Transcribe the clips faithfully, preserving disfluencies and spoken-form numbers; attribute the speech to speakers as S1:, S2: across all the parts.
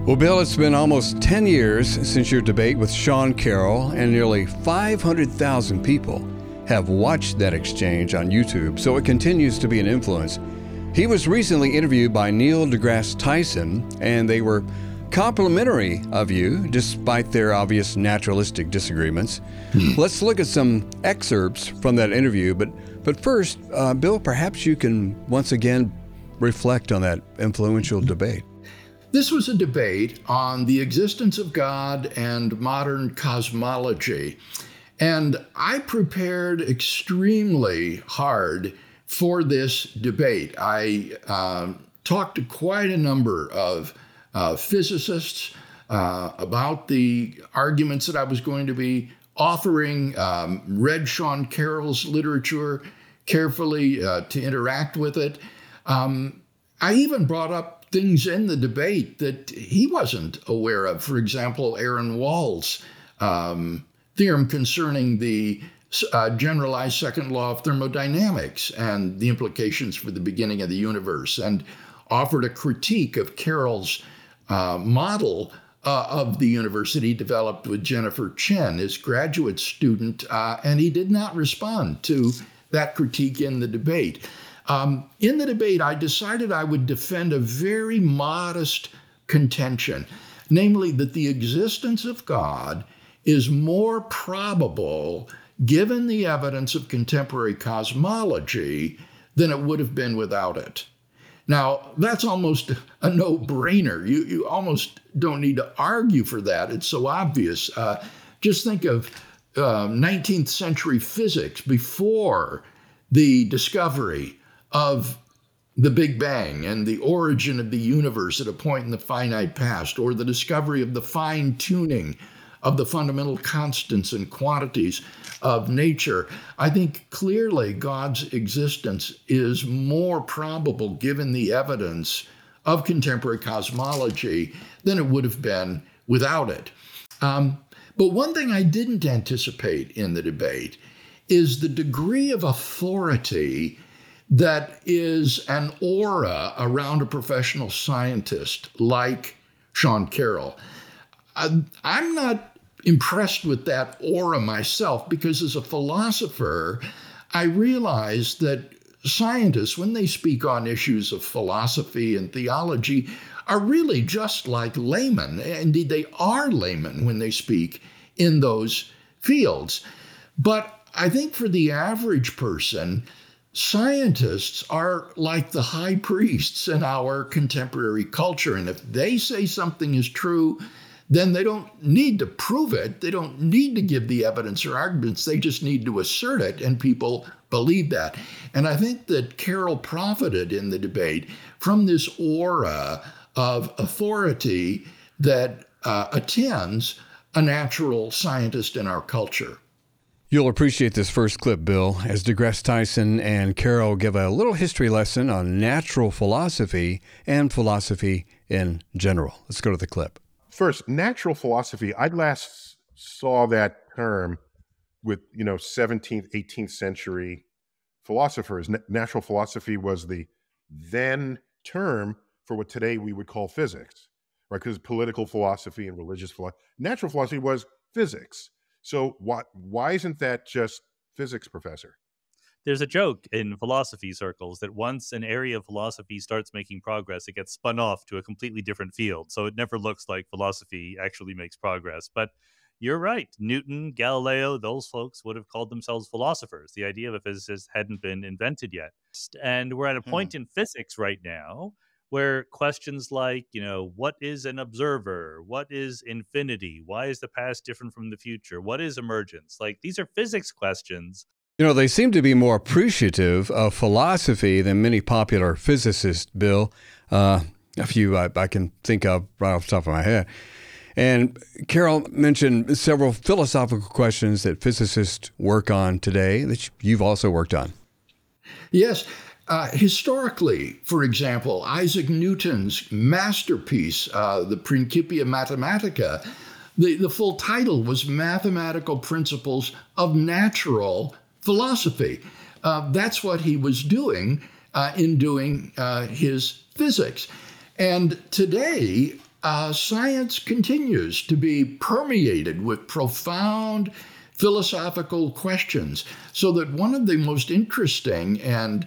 S1: Well, Bill, it's been almost ten years since your debate with Sean Carroll, and nearly five hundred thousand people have watched that exchange on YouTube, so it continues to be an influence. He was recently interviewed by Neil deGrasse Tyson, and they were complimentary of you, despite their obvious naturalistic disagreements. Hmm. Let's look at some excerpts from that interview, but, but first, uh, Bill, perhaps you can once again reflect on that influential debate.
S2: This was a debate on the existence of God and modern cosmology. And I prepared extremely hard for this debate. I uh, talked to quite a number of uh, physicists uh, about the arguments that I was going to be offering, um, read Sean Carroll's literature carefully uh, to interact with it. Um, I even brought up things in the debate that he wasn't aware of. For example, Aaron Wall's um, theorem concerning the uh, generalized second law of thermodynamics and the implications for the beginning of the universe, and offered a critique of Carroll's uh, model uh, of the universe that he developed with Jennifer Chen, his graduate student, uh, and he did not respond to that critique in the debate. Um, in the debate, I decided I would defend a very modest contention, namely that the existence of God is more probable given the evidence of contemporary cosmology than it would have been without it. Now, that's almost a no-brainer. You, you almost don't need to argue for that. It's so obvious. Uh, just think of uh, nineteenth century physics before the discovery of the Big Bang and the origin of the universe at a point in the finite past, or the discovery of the fine-tuning of the fundamental constants and quantities of nature. I think clearly God's existence is more probable given the evidence of contemporary cosmology than it would have been without it. Um, but one thing I didn't anticipate in the debate is the degree of authority that is an aura around a professional scientist like Sean Carroll. I'm not impressed with that aura myself, because as a philosopher, I realize that scientists, when they speak on issues of philosophy and theology, are really just like laymen. Indeed, they are laymen when they speak in those fields. But I think for the average person, scientists are like the high priests in our contemporary culture. And if they say something is true, then they don't need to prove it. They don't need to give the evidence or arguments. They just need to assert it, and people believe that. And I think that Carroll profited in the debate from this aura of authority that uh, attends a natural scientist in our culture.
S1: You'll appreciate this first clip, Bill, as deGrasse Tyson and Carroll give a little history lesson on natural philosophy and philosophy in general. Let's go to the clip.
S3: First, natural philosophy, I last saw that term with, you know, seventeenth, eighteenth century philosophers. Na- natural philosophy was the then term for what today we would call physics, right? Because political philosophy and religious philosophy, natural philosophy was physics. So why why isn't that just physics, Professor?
S4: There's a joke in philosophy circles that once an area of philosophy starts making progress, it gets spun off to a completely different field. So it never looks like philosophy actually makes progress. But you're right. Newton, Galileo, those folks would have called themselves philosophers. The idea of a physicist hadn't been invented yet. And we're at a point hmm. in physics right now where questions like, you know, what is an observer? What is infinity? Why is the past different from the future? What is emergence? Like, these are physics questions.
S1: You know, they seem to be more appreciative of philosophy than many popular physicists, Bill. Uh, a few I, I can think of right off the top of my head. And Carroll mentioned several philosophical questions that physicists work on today that you've also worked on.
S2: Yes. Uh, historically, for example, Isaac Newton's masterpiece, uh, the Principia Mathematica, the, the full title was Mathematical Principles of Natural Philosophy. Uh, that's what he was doing uh, in doing uh, his physics. And today, uh, science continues to be permeated with profound philosophical questions, so that one of the most interesting and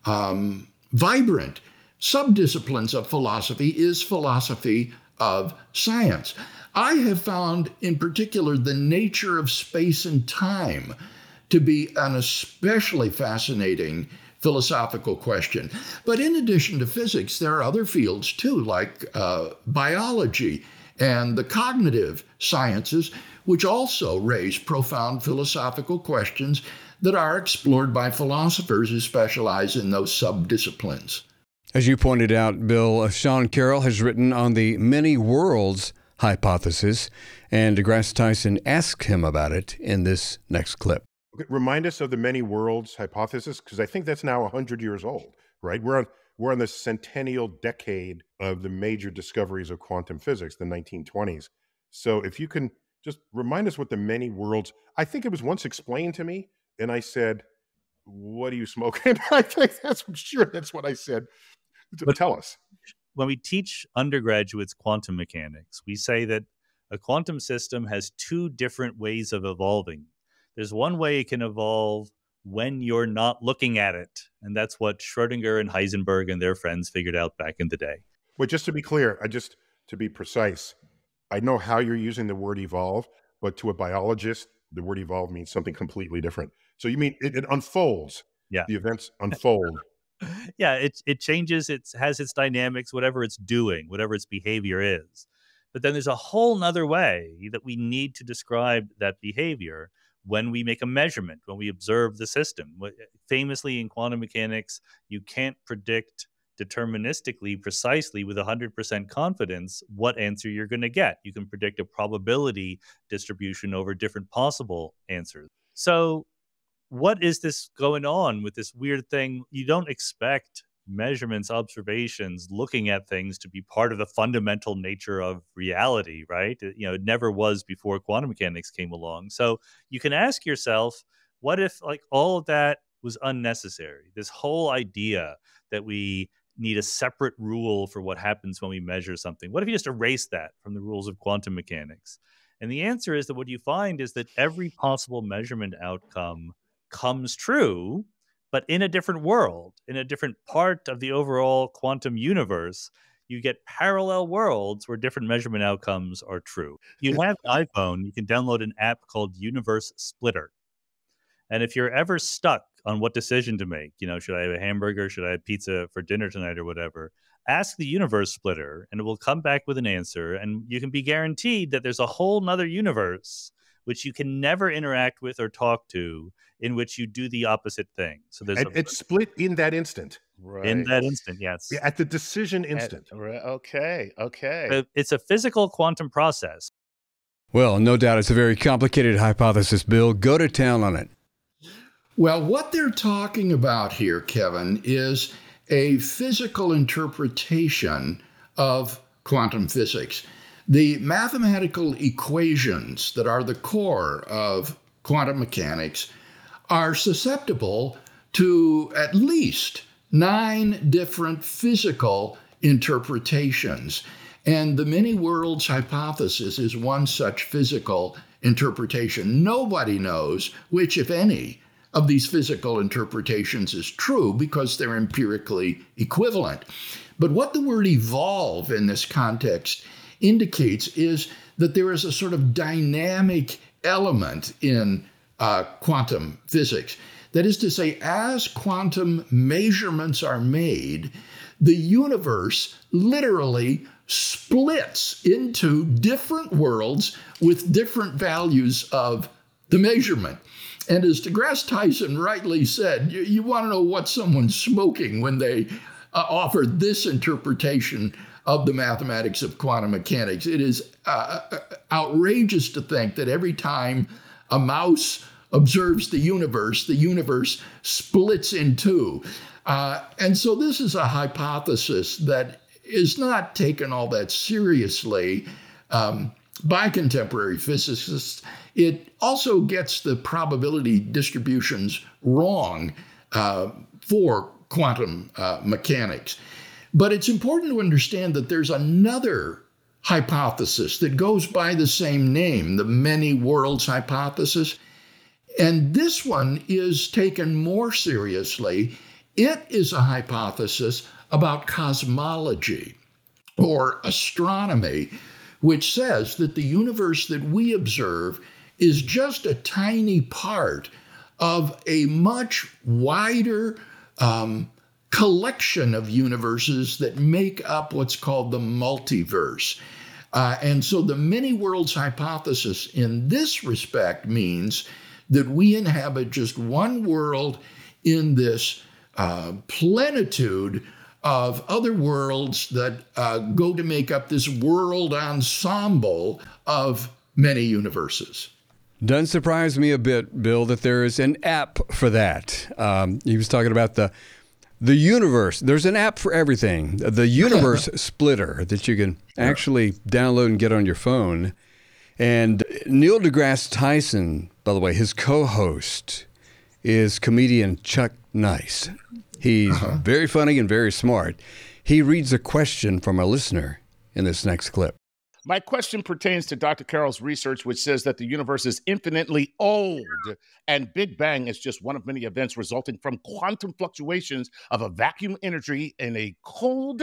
S2: um, vibrant subdisciplines of philosophy is philosophy of science. I have found, in particular, the nature of space and time to be an especially fascinating philosophical question. But in addition to physics, there are other fields too, like uh, biology and the cognitive sciences, which also raise profound philosophical questions that are explored by philosophers who specialize in those subdisciplines.
S1: As you pointed out, Bill, Sean Carroll has written on the many worlds hypothesis, and DeGrasse Tyson asked him about it in this next clip.
S3: Okay, remind us of the many worlds hypothesis, because I think that's now one hundred years old, right? We're on we're on the centennial decade of the major discoveries of quantum physics, the nineteen twenties. So if you can just remind us what the many worlds, I think it was once explained to me, and I said, what are you smoking? I think that's, I'm sure that's what I said.
S4: But
S3: tell us.
S4: When we teach undergraduates quantum mechanics, we say that a quantum system has two different ways of evolving. There's one way it can evolve when you're not looking at it. And that's what Schrödinger and Heisenberg and their friends figured out back in the day.
S3: But just to be clear, I just to be precise, I know how you're using the word evolve, but to a biologist, the word evolve means something completely different. So you mean it, it unfolds.
S4: Yeah.
S3: The events unfold.
S4: Yeah, it it changes, it has its dynamics, whatever it's doing, whatever its behavior is. But then there's a whole nother way that we need to describe that behavior when we make a measurement, when we observe the system. Famously in quantum mechanics, you can't predict deterministically, precisely with one hundred percent confidence what answer you're going to get. You can predict a probability distribution over different possible answers. So what is this going on with this weird thing? You don't expect measurements, observations, looking at things to be part of the fundamental nature of reality, right? You know, it never was before quantum mechanics came along. So you can ask yourself, what if like all of that was unnecessary? This whole idea that we need a separate rule for what happens when we measure something. What if you just erase that from the rules of quantum mechanics? And the answer is that what you find is that every possible measurement outcome comes true, but in a different world, in a different part of the overall quantum universe. You get parallel worlds where different measurement outcomes are true. You have an iPhone, you can download an app called Universe Splitter. And if you're ever stuck on what decision to make, you know, should I have a hamburger? Should I have pizza for dinner tonight or whatever? Ask the Universe Splitter and it will come back with an answer. And you can be guaranteed that there's a whole nother universe which you can never interact with or talk to, in which you do the opposite thing. So there's
S3: and
S4: a,
S3: it's split in that instant.
S5: Right.
S4: in that instant, yes.
S3: Yeah, at the decision instant.
S5: At, right, okay, okay.
S4: It's a physical quantum process.
S1: Well, no doubt it's a very complicated hypothesis, Bill. Go to town on it.
S2: Well, what they're talking about here, Kevin, is a physical interpretation of quantum physics. The mathematical equations that are the core of quantum mechanics are susceptible to at least nine different physical interpretations. And the many worlds hypothesis is one such physical interpretation. Nobody knows which, if any, of these physical interpretations is true because they're empirically equivalent. But what the word evolve in this context indicates is that there is a sort of dynamic element in uh, quantum physics. That is to say, as quantum measurements are made, the universe literally splits into different worlds with different values of the measurement. And as DeGrasse Tyson rightly said, you, you want to know what someone's smoking when they uh, offer this interpretation of the mathematics of quantum mechanics. It is uh, outrageous to think that every time a mouse observes the universe, the universe splits in two. Uh, and so this is a hypothesis that is not taken all that seriously um, by contemporary physicists. It also gets the probability distributions wrong uh, for quantum uh, mechanics. But it's important to understand that there's another hypothesis that goes by the same name, the many worlds hypothesis. And this one is taken more seriously. It is a hypothesis about cosmology or astronomy, which says that the universe that we observe is just a tiny part of a much wider um, collection of universes that make up what's called the multiverse. Uh, and so the many worlds hypothesis in this respect means that we inhabit just one world in this uh, plenitude of other worlds that uh, go to make up this world ensemble of many universes.
S1: Doesn't surprise me a bit, Bill, that there is an app for that. Um, he was talking about the the universe. There's an app for everything. The Universe Splitter that you can actually download and get on your phone. And Neil deGrasse Tyson, by the way, his co-host is comedian Chuck Nice. He's uh-huh. very funny and very smart. He reads a question from a listener in this next clip.
S5: My question pertains to Doctor Carroll's research, which says that the universe is infinitely old, and Big Bang is just one of many events resulting from quantum fluctuations of a vacuum energy in a cold,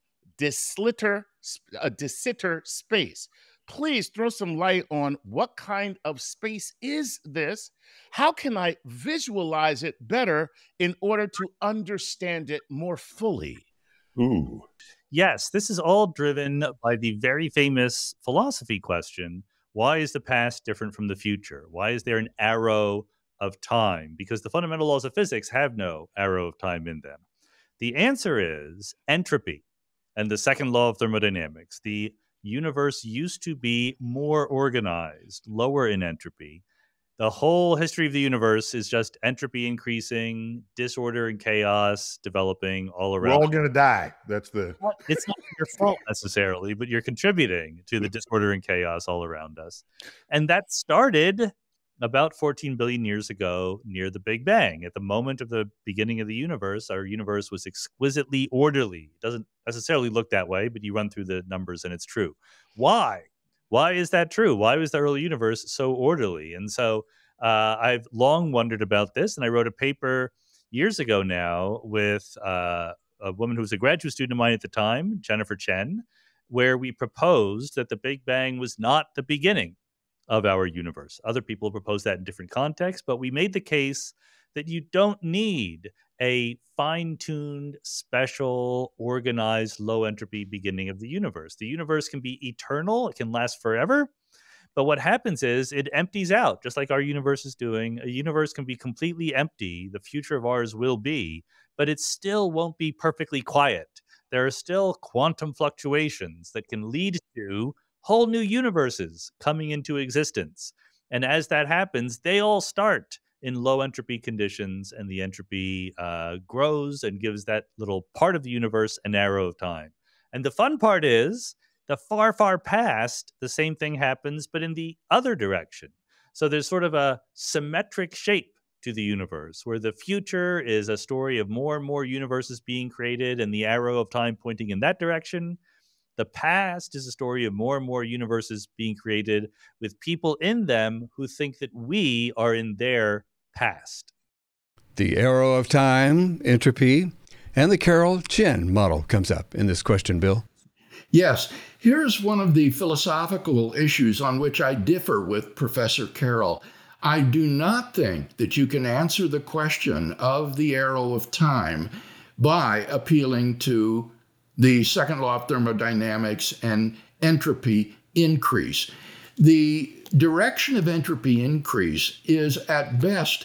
S5: desitter, a desitter space. Please throw some light on what kind of space is this? How can I visualize it better in order to understand it more fully?
S3: Ooh.
S4: Yes, this is all driven by the very famous philosophy question, why is the past different from the future? Why is there an arrow of time? Because the fundamental laws of physics have no arrow of time in them. The answer is entropy and the second law of thermodynamics. The universe used to be more organized, lower in entropy. The whole history of the universe is just entropy increasing, disorder and chaos developing all around.
S3: We're all going to die. That's the...
S4: It's not your fault necessarily, but you're contributing to the disorder and chaos all around us. And that started about fourteen billion years ago near the Big Bang. At the moment of the beginning of the universe, our universe was exquisitely orderly. It doesn't necessarily look that way, but you run through the numbers and it's true. Why? Why is that true? Why was the early universe so orderly? And so uh, I've long wondered about this, and I wrote a paper years ago now with uh, a woman who was a graduate student of mine at the time, Jennifer Chen, where we proposed that the Big Bang was not the beginning of our universe. Other people proposed that in different contexts, but we made the case that you don't need a fine-tuned, special, organized, low-entropy beginning of the universe. The universe can be eternal. It can last forever. But what happens is it empties out, just like our universe is doing. A universe can be completely empty. The future of ours will be, but it still won't be perfectly quiet. There are still quantum fluctuations that can lead to whole new universes coming into existence. And as that happens, they all start in low entropy conditions, and the entropy uh, grows and gives that little part of the universe an arrow of time. And the fun part is, the far, far past, the same thing happens, but in the other direction. So there's sort of a symmetric shape to the universe, where the future is a story of more and more universes being created and the arrow of time pointing in that direction. The past is a story of more and more universes being created with people in them who think that we are in their past.
S1: The arrow of time, entropy, and the Carroll-Chen model comes up in this question, Bill.
S2: Yes. Here's one of the philosophical issues on which I differ with Professor Carroll. I do not think that you can answer the question of the arrow of time by appealing to the second law of thermodynamics and entropy increase. The direction of entropy increase is at best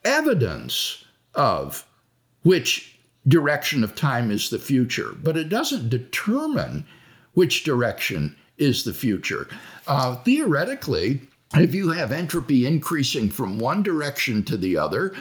S2: evidence of which direction of time is the future, but it doesn't determine which direction is the future. Uh, theoretically, if you have entropy increasing from one direction to the other,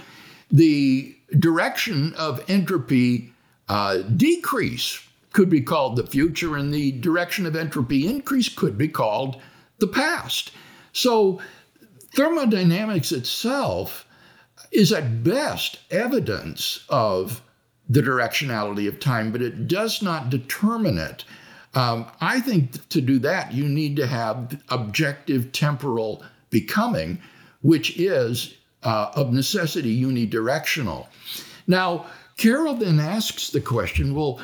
S2: the direction of entropy uh, decrease could be called the future, and the direction of entropy increase could be called the past. So thermodynamics itself is at best evidence of the directionality of time, but it does not determine it. Um, I think to do that, you need to have objective temporal becoming, which is uh, of necessity unidirectional. Now, Carroll then asks the question, well,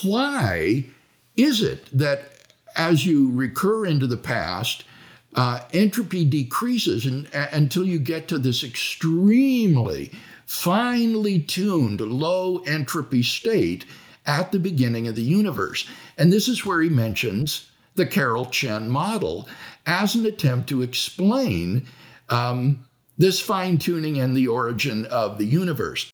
S2: why is it that as you recur into the past, uh, entropy decreases and, uh, until you get to this extremely finely tuned low entropy state at the beginning of the universe? And this is where he mentions the Carroll-Chen model as an attempt to explain um, this fine-tuning and the origin of the universe.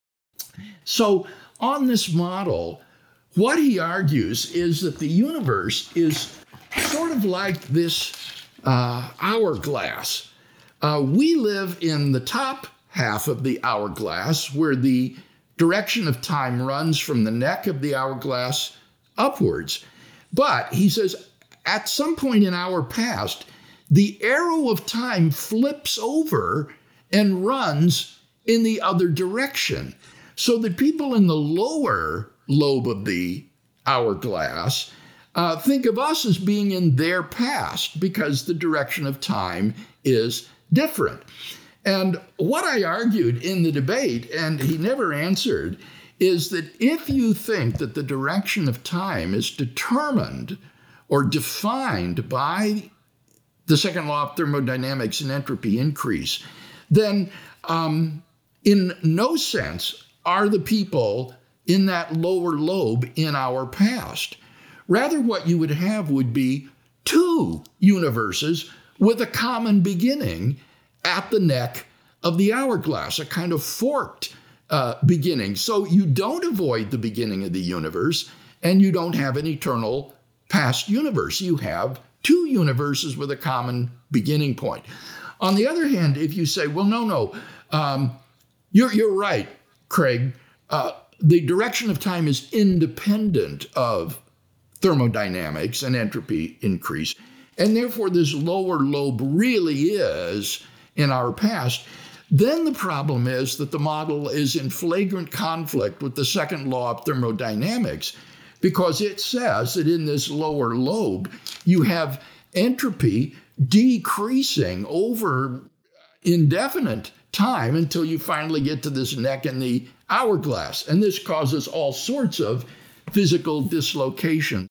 S2: So on this model, what he argues is that the universe is sort of like this uh, hourglass. Uh, we live in the top half of the hourglass, where the direction of time runs from the neck of the hourglass upwards. But he says, at some point in our past, the arrow of time flips over and runs in the other direction, so that people in the lower lobe of the hourglass uh, think of us as being in their past because the direction of time is different. And what I argued in the debate, and he never answered, is that if you think that the direction of time is determined or defined by the second law of thermodynamics and entropy increase, then um, in no sense are the people in that lower lobe in our past. Rather, what you would have would be two universes with a common beginning at the neck of the hourglass, a kind of forked uh, beginning. So you don't avoid the beginning of the universe, and you don't have an eternal past universe. You have two universes with a common beginning point. On the other hand, if you say, well, no, no, um, you're, you're right, Craig, uh, the direction of time is independent of thermodynamics and entropy increase, and therefore this lower lobe really is in our past, then the problem is that the model is in flagrant conflict with the second law of thermodynamics, because it says that in this lower lobe, you have entropy decreasing over indefinite time until you finally get to this neck in the hourglass. And this causes all sorts of physical dislocation.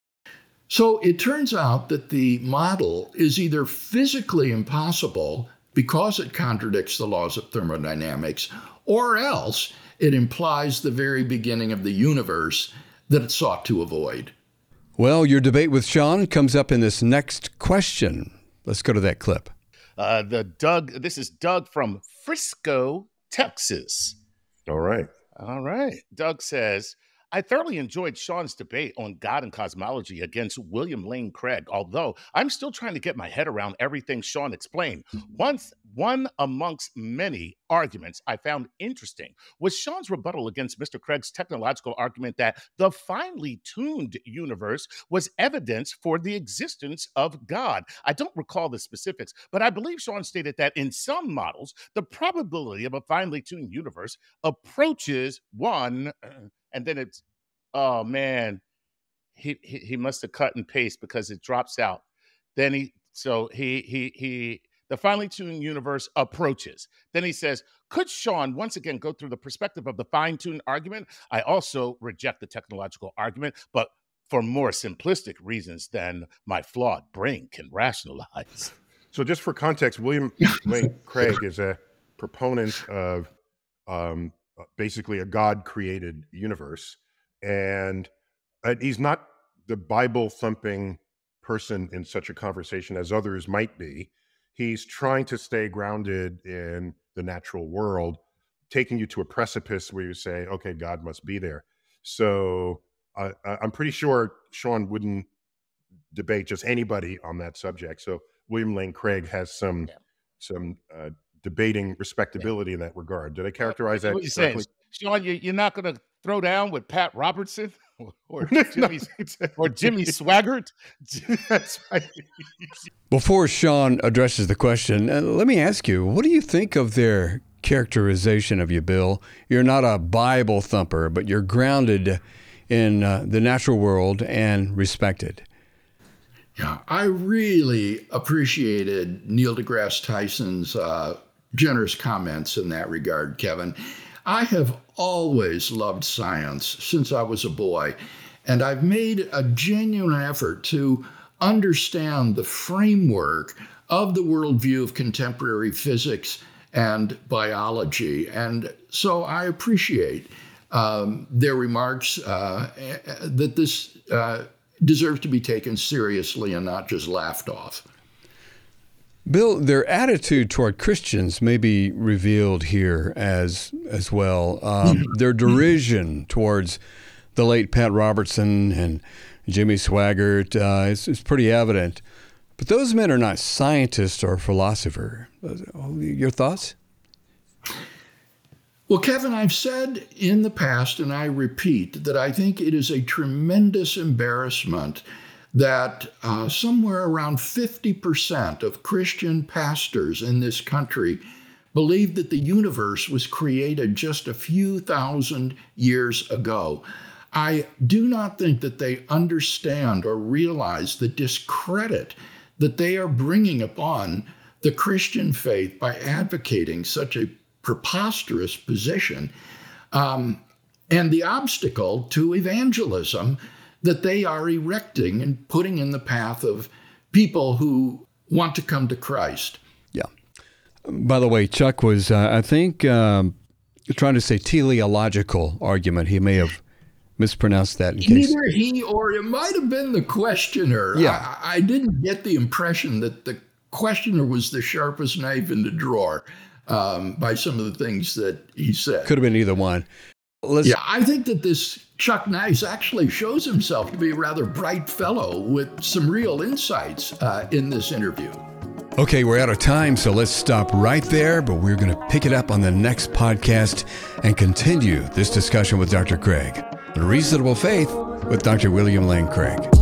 S2: So it turns out that the model is either physically impossible because it contradicts the laws of thermodynamics, or else it implies the very beginning of the universe that it sought to avoid.
S1: Well, your debate with Sean comes up in this next question. Let's go to that clip.
S5: Uh, the Doug, this is Doug from Frisco, Texas.
S3: All right.
S5: All right. Doug says, I thoroughly enjoyed Sean's debate on God and cosmology against William Lane Craig, although I'm still trying to get my head around everything Sean explained. Once, one amongst many arguments I found interesting was Sean's rebuttal against Mister Craig's technological argument that the finely tuned universe was evidence for the existence of God. I don't recall the specifics, but I believe Sean stated that in some models, the probability of a finely tuned universe approaches one... And then it's, oh man, he, he he must have cut and paste because it drops out. Then he, so he he he, the finely tuned universe approaches. Then he says, could Sean once again go through the perspective of the fine-tuned argument? I also reject the technological argument, but for more simplistic reasons than my flawed brain can rationalize.
S3: So just for context, William Lane Craig is a proponent of um, basically a God-created universe. And uh, he's not the Bible-thumping person in such a conversation as others might be. He's trying to stay grounded in the natural world, taking you to a precipice where you say, okay, God must be there. So uh, I'm pretty sure Sean wouldn't debate just anybody on that subject. So William Lane Craig has some, yeah. some uh, debating respectability yeah. in that regard. Did I characterize that
S5: what you
S3: correctly?
S5: Saying, Sean, you, you're not going to throw down with Pat Robertson or, or Jimmy, or Jimmy Swaggart? That's right.
S1: Before Sean addresses the question, uh, let me ask you, what do you think of their characterization of you, Bill? You're not a Bible thumper, but you're grounded in uh, the natural world and respected.
S2: Yeah, I really appreciated Neil deGrasse Tyson's uh, generous comments in that regard, Kevin. I have always loved science since I was a boy, and I've made a genuine effort to understand the framework of the worldview of contemporary physics and biology. And so I appreciate um, their remarks uh, that this uh, deserves to be taken seriously and not just laughed off.
S1: Bill, their attitude toward Christians may be revealed here as as well. Um, their derision towards the late Pat Robertson and Jimmy Swaggart uh, is, is pretty evident. But those men are not scientists or philosophers. Your thoughts?
S2: Well, Kevin, I've said in the past, and I repeat, that I think it is a tremendous embarrassment that uh, somewhere around fifty percent of Christian pastors in this country believe that the universe was created just a few thousand years ago. I do not think that they understand or realize the discredit that they are bringing upon the Christian faith by advocating such a preposterous position, um, and the obstacle to evangelism that they are erecting and putting in the path of people who want to come to Christ.
S1: Yeah. By the way, Chuck was, uh, I think, um, trying to say teleological argument. He may have mispronounced that. In case.
S2: Either he or it might have been the questioner.
S1: Yeah.
S2: I, I didn't get the impression that the questioner was the sharpest knife in the drawer um, by some of the things that he said.
S1: Could have been either one. Let's,
S2: yeah, I think that this Chuck Nice actually shows himself to be a rather bright fellow with some real insights uh, in this interview.
S1: Okay, we're out of time, so let's stop right there, but we're going to pick it up on the next podcast and continue this discussion with Doctor Craig. The Reasonable Faith with Doctor William Lane Craig.